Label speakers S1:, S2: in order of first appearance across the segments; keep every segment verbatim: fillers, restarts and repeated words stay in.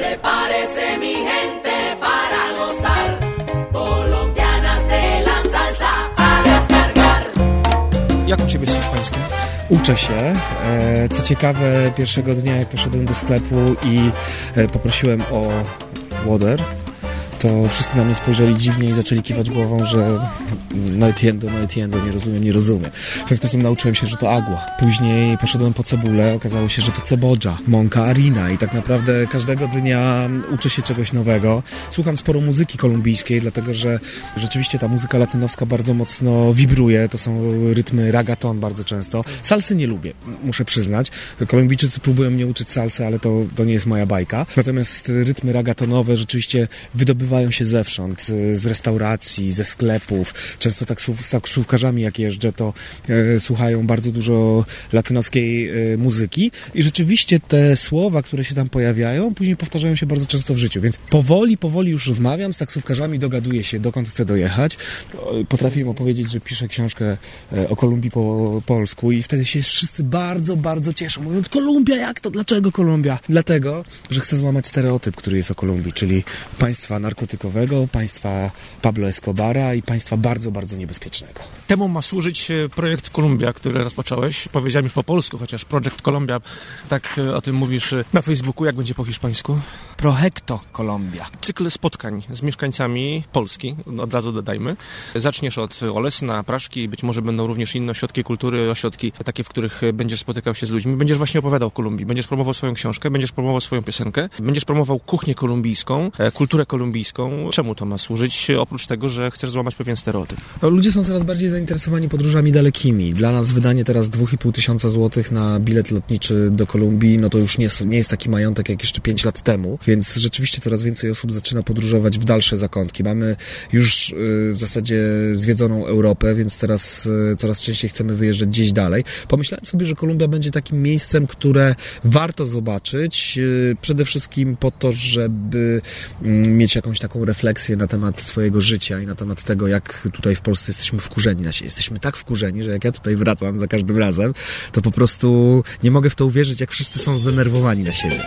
S1: Prepárese mi gente para gozar. Colombianas de la salsa a descargar.
S2: Jak u Ciebie z hiszpańskim?
S3: Uczę się. Co ciekawe, pierwszego dnia jak poszedłem do sklepu i poprosiłem o water, to wszyscy na mnie spojrzeli dziwnie i zaczęli kiwać głową, że no entiendo, no entiendo, nie rozumiem, nie rozumiem. W ten sposób nauczyłem się, że to agua. Później poszedłem po cebulę, okazało się, że to cebodża, mąka harina i tak naprawdę każdego dnia uczę się czegoś nowego. Słucham sporo muzyki kolumbijskiej, dlatego że rzeczywiście ta muzyka latynowska bardzo mocno wibruje, to są rytmy ragaton bardzo często. Salsy nie lubię, muszę przyznać. Kolumbijczycy próbują mnie uczyć salsy, ale to, to nie jest moja bajka. Natomiast rytmy ragatonowe rzeczywiście wydobywają się zewsząd, z restauracji, ze sklepów. Często tak z taksówkarzami jak jeżdżę, to e, słuchają bardzo dużo latynoskiej e, muzyki i rzeczywiście te słowa, które się tam pojawiają, później powtarzają się bardzo często w życiu, więc powoli, powoli już rozmawiam z taksówkarzami, dogaduję się, dokąd chcę dojechać. Potrafię im opowiedzieć, że piszę książkę e, o Kolumbii po polsku i wtedy się wszyscy bardzo, bardzo cieszą. Mówią, Kolumbia, jak to? Dlaczego Kolumbia? Dlatego, że chcę złamać stereotyp, który jest o Kolumbii, czyli państwa narkotykowego, państwa Pablo Escobara i państwa bardzo, bardzo niebezpiecznego.
S2: Temu ma służyć projekt Kolumbia, który rozpocząłeś. Powiedziałem już po polsku, chociaż Project Colombia, tak o tym mówisz na Facebooku. Jak będzie po hiszpańsku?
S3: Proyecto Colombia.
S2: Cykl spotkań z mieszkańcami Polski, od razu dodajmy. Zaczniesz od Olesna, Praszki, być może będą również inne ośrodki kultury, ośrodki takie, w których będziesz spotykał się z ludźmi. Będziesz właśnie opowiadał o Kolumbii, będziesz promował swoją książkę, będziesz promował swoją piosenkę, będziesz promował kuchnię kolumbijską, kulturę kolumbijską. Czemu to ma służyć, oprócz tego, że chcesz złamać pewien stereotyp?
S3: No, ludzie są coraz bardziej zainteresowani podróżami dalekimi. Dla nas wydanie teraz dwa i pół tysiąca złotych na bilet lotniczy do Kolumbii, no to już nie, nie jest taki majątek jak jeszcze pięć lat temu, więc rzeczywiście coraz więcej osób zaczyna podróżować w dalsze zakątki. Mamy już y, w zasadzie zwiedzoną Europę, więc teraz y, coraz częściej chcemy wyjeżdżać gdzieś dalej. Pomyślałem sobie, że Kolumbia będzie takim miejscem, które warto zobaczyć, y, przede wszystkim po to, żeby y, mieć jakąś taką refleksję na temat swojego życia i na temat tego, jak tutaj w Polsce jesteśmy wkurzeni na siebie. Jesteśmy tak wkurzeni, że jak ja tutaj wracam za każdym razem, to po prostu nie mogę w to uwierzyć, jak wszyscy są zdenerwowani na siebie.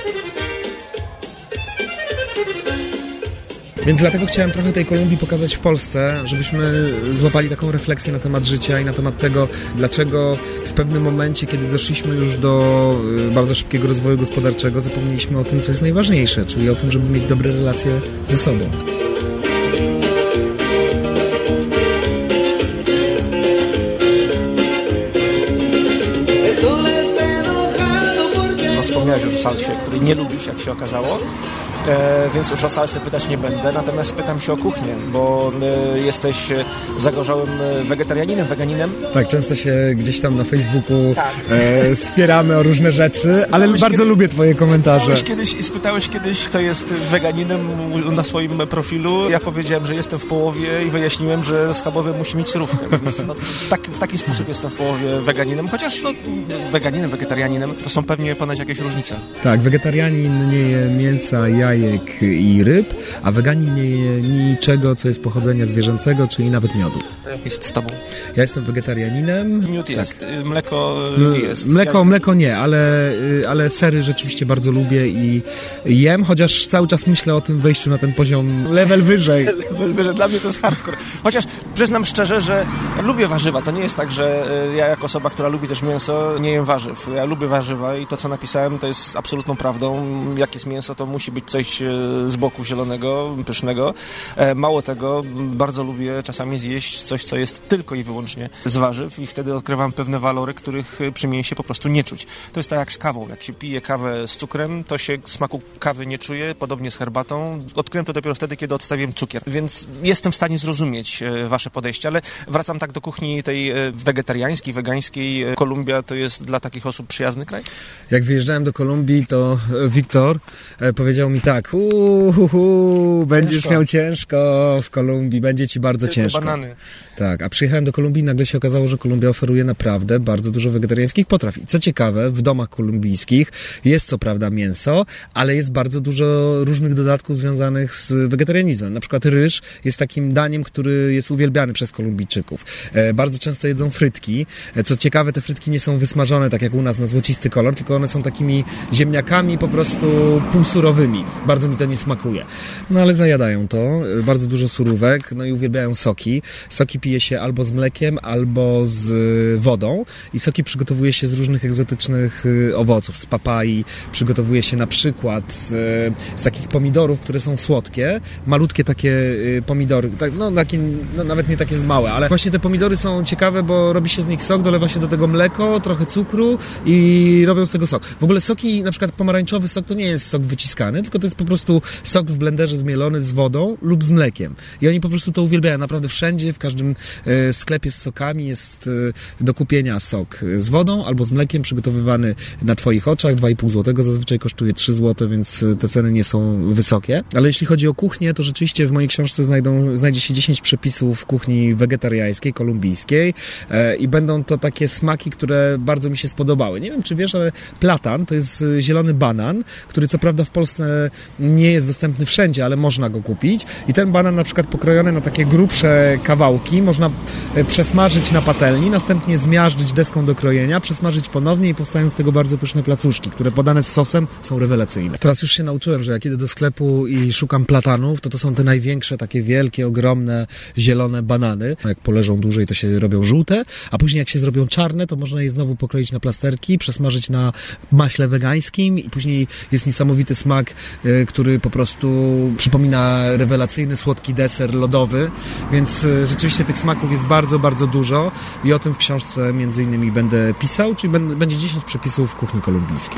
S3: Więc dlatego chciałem trochę tej Kolumbii pokazać w Polsce, żebyśmy złapali taką refleksję na temat życia i na temat tego, dlaczego w pewnym momencie, kiedy doszliśmy już do bardzo szybkiego rozwoju gospodarczego, zapomnieliśmy o tym, co jest najważniejsze, czyli o tym, żeby mieć dobre relacje ze sobą.
S2: Wspomniałeś już o salsie, której nie lubisz, jak się okazało, e, więc już o salsę pytać nie będę, natomiast pytam się o kuchnię, bo e, jesteś zagorzałym wegetarianinem, weganinem.
S3: Tak, często się gdzieś tam na Facebooku tak. e, spieramy o różne rzeczy, spytałeś ale bardzo kiedy, lubię twoje komentarze.
S2: Spytałeś kiedyś, spytałeś kiedyś, kto jest weganinem na swoim profilu. Ja powiedziałem, że jestem w połowie i wyjaśniłem, że schabowy musi mieć surówkę, więc no, w, taki, w taki sposób jestem w połowie weganinem, chociaż no, weganinem, wegetarianinem to są pewnie ponad jakieś różnice.
S3: Tak, wegetarianin nie je mięsa, jajek i ryb, a weganin nie je niczego, co jest pochodzenia zwierzęcego, czyli nawet miodu.
S2: Jak jest z tobą?
S3: Ja jestem wegetarianinem.
S2: Miód jest, tak. Mleko nie jest.
S3: Mleko, mleko nie, ale, ale sery rzeczywiście bardzo lubię i jem, chociaż cały czas myślę o tym wejściu na ten poziom level wyżej.
S2: Level wyżej, dla mnie to jest hardcore. Chociaż przyznam szczerze, że lubię warzywa. To nie jest tak, że ja jako osoba, która lubi też mięso, nie jem warzyw. Ja lubię warzywa i to, co napisałem, to jest absolutną prawdą. Jak jest mięso, to musi być coś z boku zielonego, pysznego. Mało tego, bardzo lubię czasami zjeść coś, co jest tylko i wyłącznie z warzyw i wtedy odkrywam pewne walory, których przy mięsie po prostu nie czuć. To jest tak jak z kawą. Jak się pije kawę z cukrem, to się smaku kawy nie czuje, podobnie z herbatą. Odkryłem to dopiero wtedy, kiedy odstawiłem cukier. Więc jestem w stanie zrozumieć wasze podejście, ale wracam tak do kuchni tej wegetariańskiej, wegańskiej. Kolumbia to jest dla takich osób przyjazny kraj?
S3: Jak wyjeżdżałem do Kolumbii, to Wiktor powiedział mi tak, uuu, będziesz ciężko. miał ciężko w Kolumbii, będzie ci bardzo
S2: Tylko
S3: ciężko.
S2: banany.
S3: Tak, a przyjechałem do Kolumbii i nagle się okazało, że Kolumbia oferuje naprawdę bardzo dużo wegetariańskich potraw. I co ciekawe, w domach kolumbijskich jest co prawda mięso, ale jest bardzo dużo różnych dodatków związanych z wegetarianizmem. Na przykład ryż jest takim daniem, który jest uwielbiany przez Kolumbijczyków. E, bardzo często jedzą frytki. E, co ciekawe, te frytki nie są wysmażone tak jak u nas na złocisty kolor, tylko one są takimi takimi ziemniakami po prostu półsurowymi. Bardzo mi to nie smakuje. No ale zajadają to, bardzo dużo surówek, no i uwielbiają soki. Soki pije się albo z mlekiem, albo z wodą i soki przygotowuje się z różnych egzotycznych owoców, z papai, przygotowuje się na przykład z, z takich pomidorów, które są słodkie, malutkie takie pomidory, tak, no, takie, no nawet nie takie małe, ale właśnie te pomidory są ciekawe, bo robi się z nich sok, dolewa się do tego mleko, trochę cukru i robią z tego sok. W ogóle soki, na przykład pomarańczowy sok to nie jest sok wyciskany, tylko to jest po prostu sok w blenderze zmielony z wodą lub z mlekiem. I oni po prostu to uwielbiają. Naprawdę wszędzie, w każdym e, sklepie z sokami jest e, do kupienia sok z wodą albo z mlekiem przygotowywany na twoich oczach. dwa i pół złotego zazwyczaj kosztuje trzy złote, więc te ceny nie są wysokie. Ale jeśli chodzi o kuchnię, to rzeczywiście w mojej książce znajdą, znajdzie się dziesięć przepisów kuchni wegetariańskiej, kolumbijskiej e, i będą to takie smaki, które bardzo mi się spodobały. Nie wiem, czy wiesz, ale platan to jest zielony banan, który co prawda w Polsce nie jest dostępny wszędzie, ale można go kupić. I ten banan na przykład pokrojony na takie grubsze kawałki można przesmażyć na patelni, następnie zmiażdżyć deską do krojenia, przesmażyć ponownie i powstają z tego bardzo pyszne placuszki, które podane z sosem są rewelacyjne. Teraz już się nauczyłem, że jak idę do sklepu i szukam platanów, to to są te największe, takie wielkie, ogromne, zielone banany. Jak poleżą dłużej, to się robią żółte, a później jak się zrobią czarne, to można je znowu pokroić na plasterki, przesmażyć na maśle wegańskim i później jest niesamowity smak, który po prostu przypomina rewelacyjny, słodki deser lodowy, więc rzeczywiście tych smaków jest bardzo, bardzo dużo i o tym w książce między innymi będę pisał, czyli będzie dziesięć przepisów kuchni kolumbijskiej.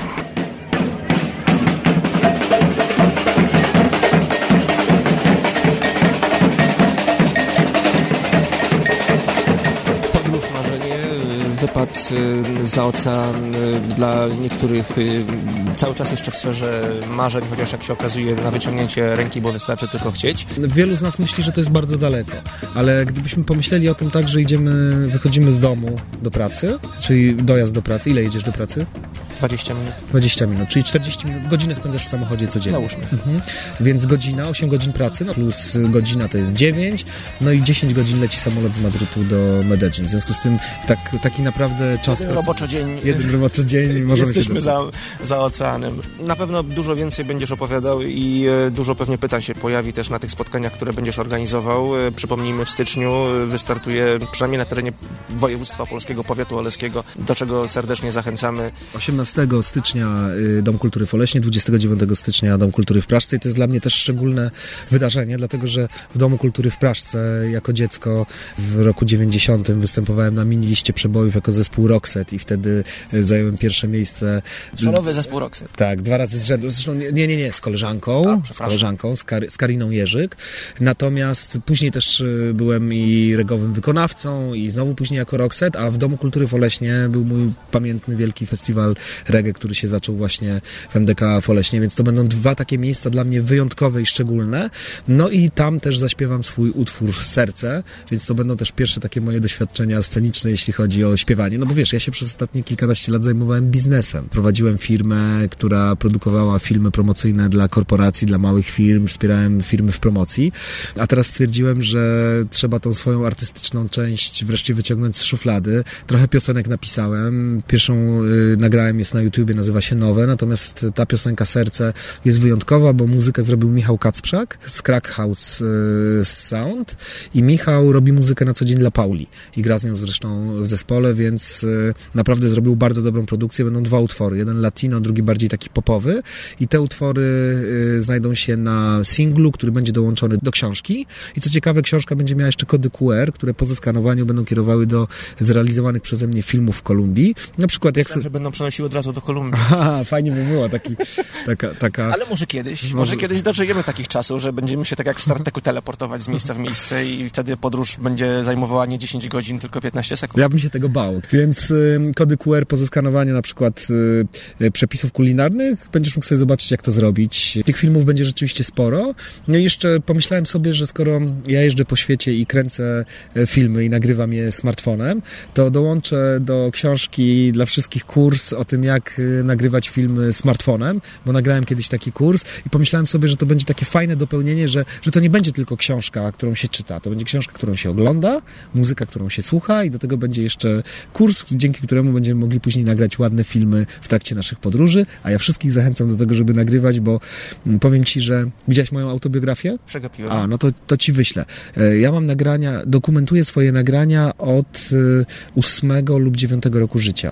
S2: Wypad za ocean dla niektórych cały czas jeszcze w sferze marzeń, chociaż jak się okazuje na wyciągnięcie ręki, bo wystarczy tylko chcieć.
S3: Wielu z nas myśli, że to jest bardzo daleko, ale gdybyśmy pomyśleli o tym tak, że idziemy, wychodzimy z domu do pracy, czyli dojazd do pracy. Ile jedziesz do pracy?
S2: dwadzieścia minut.
S3: dwadzieścia minut, czyli czterdzieści minut, godzinę spędzasz w samochodzie codziennie.
S2: Załóżmy.
S3: Mhm. Więc godzina, osiem godzin pracy, no plus godzina to jest dziewięć, no i dziesięć godzin leci samolot z Madrytu do Medellin. W związku z tym tak, taki naprawdę czas...
S2: Jeden roboczy dzień.
S3: Jeden roboczy dzień i możemy
S2: jesteśmy
S3: się
S2: za, za oceanem. Na pewno dużo więcej będziesz opowiadał i dużo pewnie pytań się pojawi też na tych spotkaniach, które będziesz organizował. Przypomnijmy, w styczniu wystartuje przynajmniej na terenie województwa polskiego, powiatu oleskiego, do czego serdecznie zachęcamy.
S3: osiemnastego stycznia Dom Kultury w Oleśnie, dwudziestego dziewiątego stycznia Dom Kultury w Praszce i to jest dla mnie też szczególne wydarzenie, dlatego że w Domu Kultury w Praszce jako dziecko w roku dziewięćdziesiątym występowałem na mini liście przebojów jako zespół Roxette i wtedy zająłem pierwsze miejsce.
S2: Solowy zespół Roxette.
S3: Tak, dwa razy z rzędu. Zresztą nie, nie, nie, z koleżanką,
S2: A,
S3: z koleżanką, z, Kar- z Kariną Jerzyk. Natomiast później też byłem i regowym wykonawcą i znowu później jako Roxette, a w Domu Kultury w Oleśnie był mój pamiętny wielki festiwal reggae, który się zaczął właśnie w M D K w Oleśnie, więc to będą dwa takie miejsca dla mnie wyjątkowe i szczególne. No i tam też zaśpiewam swój utwór Serce, więc to będą też pierwsze takie moje doświadczenia sceniczne, jeśli chodzi o śpiewanie. No bo wiesz, ja się przez ostatnie kilkanaście lat zajmowałem biznesem. Prowadziłem firmę, która produkowała filmy promocyjne dla korporacji, dla małych firm, wspierałem firmy w promocji, a teraz stwierdziłem, że trzeba tą swoją artystyczną część wreszcie wyciągnąć z szuflady. Trochę piosenek napisałem. Pierwszą y, nagrałem jest na YouTubie, nazywa się Nowe, natomiast ta piosenka Serce jest wyjątkowa, bo muzykę zrobił Michał Kacprzak z Crack House y, Sound i Michał robi muzykę na co dzień dla Pauli i gra z nią zresztą w zespole, więc y, naprawdę zrobił bardzo dobrą produkcję. Będą dwa utwory, jeden latino, drugi bardziej taki popowy i te utwory y, znajdą się na singlu, który będzie dołączony do książki i co ciekawe, książka będzie miała jeszcze kody Q R, które po zeskanowaniu będą kierowały do zrealizowanych przeze mnie filmów w Kolumbii. Na przykład jak...
S2: Myślałem, że będą przenosiły od razu do Kolumbii.
S3: Aha, fajnie by było taki, taka, taka...
S2: Ale może kiedyś, może... może kiedyś dożyjemy takich czasów, że będziemy się tak jak w Star Treku teleportować z miejsca w miejsce i wtedy podróż będzie zajmowała nie dziesięć godzin, tylko piętnaście sekund.
S3: Ja bym się tego bał, więc y, kody Q R po zeskanowaniu na przykład y, y, przepisów kulinarnych będziesz mógł sobie zobaczyć, jak to zrobić. Tych filmów będzie rzeczywiście sporo. No i jeszcze pomyślałem sobie, że skoro ja jeżdżę po świecie i kręcę filmy i nagrywam je smartfonem, to dołączę do książki dla wszystkich kurs o tym, jak y, nagrywać film smartfonem, bo nagrałem kiedyś taki kurs i pomyślałem sobie, że to będzie takie fajne dopełnienie, że, że to nie będzie tylko książka, którą się czyta, to będzie książka, którą się ogląda, muzyka, którą się słucha i do tego będzie jeszcze kurs, dzięki któremu będziemy mogli później nagrać ładne filmy w trakcie naszych podróży, a ja wszystkich zachęcam do tego, żeby nagrywać, bo mm, powiem ci, że widziałeś moją autobiografię?
S2: Przegapiłem.
S3: A, no to, to ci wyślę. E, Ja mam nagrania, dokumentuję swoje nagrania od y, ósmego lub dziewiątego roku życia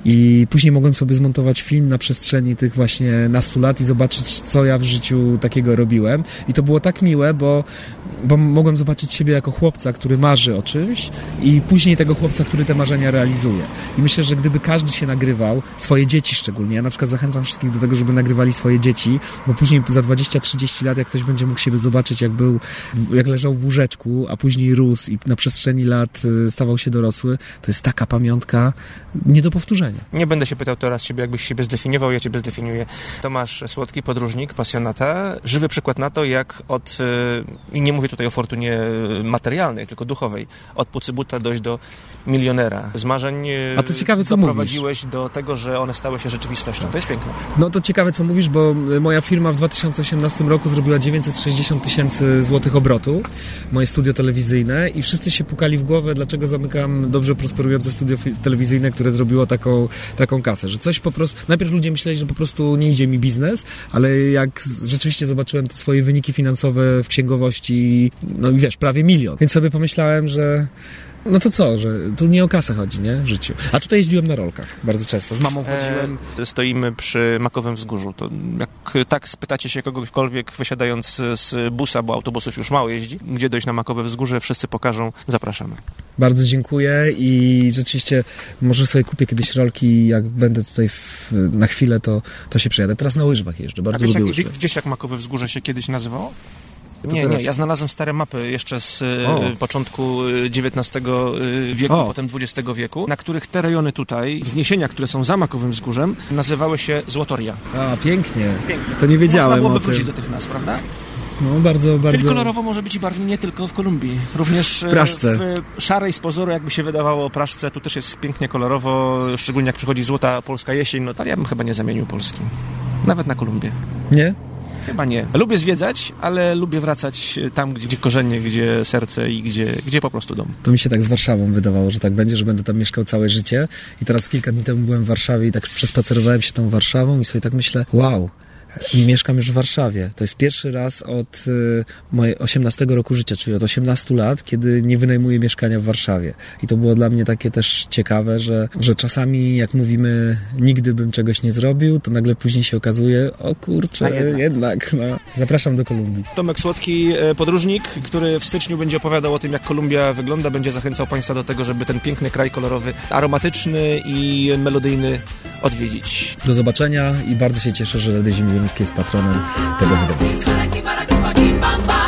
S3: i później mogłem sobie zmontować film na przestrzeni tych właśnie nastu lat i zobaczyć, co ja w życiu takiego robiłem i to było tak miłe, bo, bo mogłem zobaczyć siebie jako chłopca, który marzy o czymś i później tego chłopca, który te marzenia realizuje. I myślę, że gdyby każdy się nagrywał, swoje dzieci szczególnie, ja na przykład zachęcam wszystkich do tego, żeby nagrywali swoje dzieci, bo później za dwadzieścia trzydzieści lat, jak ktoś będzie mógł siebie zobaczyć, jak był, jak leżał w łóżeczku, a później rósł i na przestrzeni lat stawał się dorosły, to jest taka pamiątka nie do powtórzenia.
S2: Nie będę się pytał teraz ciebie, jakbyś siebie zdefiniował, ja ciebie zdefiniuję. Tomasz Słodki, podróżnik, pasjonata, żywy przykład na to, jak od, i nie mówię tutaj o fortunie materialnej, tylko duchowej, od pucybuta dojść do milionera. Z marzeń
S3: A to ciekawe, co
S2: doprowadziłeś
S3: mówisz.
S2: do tego, że one stały się rzeczywistością. To jest piękne.
S3: No to ciekawe, co mówisz, bo moja firma w dwa tysiące osiemnastym roku zrobiła dziewięćset sześćdziesiąt tysięcy złotych obrotu, moje studio telewizyjne i wszyscy się pukali w głowę, dlaczego zamykam dobrze prosperujące studio fi- telewizyjne, które zrobiło taką, taką kasę, że coś po prostu, najpierw ludzie myśleli, że po prostu nie idzie mi biznes, ale jak z- rzeczywiście zobaczyłem te swoje wyniki finansowe w księgowości, no i wiesz, prawie milion, więc sobie pomyślałem, że no to co, że tu nie o kasę chodzi, nie? W życiu. A tutaj jeździłem na rolkach bardzo często. Z mamą chodziłem.
S2: E, stoimy przy Makowym Wzgórzu. To jak tak spytacie się kogokolwiek wysiadając z busa, bo autobusów już mało jeździ, gdzie dojść na Makowe Wzgórze, wszyscy pokażą. Zapraszamy.
S3: Bardzo dziękuję i rzeczywiście może sobie kupię kiedyś rolki, jak będę tutaj w, na chwilę, to, to się przejadę. Teraz na łyżwach jeżdżę,
S2: A
S3: bardzo
S2: wiesz,
S3: lubię
S2: jak,
S3: łyżwy.
S2: wiesz, jak Makowe Wzgórze się kiedyś nazywało?
S3: To
S2: Nie,
S3: teraz-
S2: nie, ja znalazłem stare mapy jeszcze z
S3: O.
S2: e, początku dziewiętnastego wieku,
S3: O.
S2: potem dwudziestego wieku, na których te rejony tutaj, wzniesienia, które są za Makowym Wzgórzem, nazywały się Złotoria.
S3: A, pięknie.
S2: Pięknie.
S3: To nie wiedziałem
S2: Można byłoby
S3: o tym.
S2: wrócić do tych nazw, prawda?
S3: No, bardzo, bardzo...
S2: Czyli kolorowo może być i barwnie nie tylko w Kolumbii. Również e,
S3: Praszce.
S2: w szarej z pozoru, jakby się wydawało, Praszce, tu też jest pięknie kolorowo, szczególnie jak przychodzi złota polska jesień, no to ja bym chyba nie zamienił Polski. Nawet na Kolumbię.
S3: Nie?
S2: Chyba nie. Lubię zwiedzać, ale lubię wracać tam, gdzie, gdzie korzenie, gdzie serce i gdzie, gdzie po prostu dom.
S3: To mi się tak z Warszawą wydawało, że tak będzie, że będę tam mieszkał całe życie. I teraz kilka dni temu byłem w Warszawie i tak przespacerowałem się tą Warszawą i sobie tak myślę, wow, nie mieszkam już w Warszawie. To jest pierwszy raz od y, mojego osiemnastego roku życia, czyli od osiemnastu lat, kiedy nie wynajmuję mieszkania w Warszawie. I to było dla mnie takie też ciekawe, że, że czasami jak mówimy nigdy bym czegoś nie zrobił, to nagle później się okazuje, o kurczę,
S2: A jednak.
S3: jednak no. Zapraszam do Kolumbii.
S2: Tomek Słodki, e, podróżnik, który w styczniu będzie opowiadał o tym, jak Kolumbia wygląda, będzie zachęcał Państwa do tego, żeby ten piękny kraj kolorowy, aromatyczny i melodyjny odwiedzić.
S3: Do zobaczenia i bardzo się cieszę, że Rady Ziemi Ziemskie jest patronem tego wydawnictwa.
S1: Para aquí, para aquí, pa' aquí, pam, pam.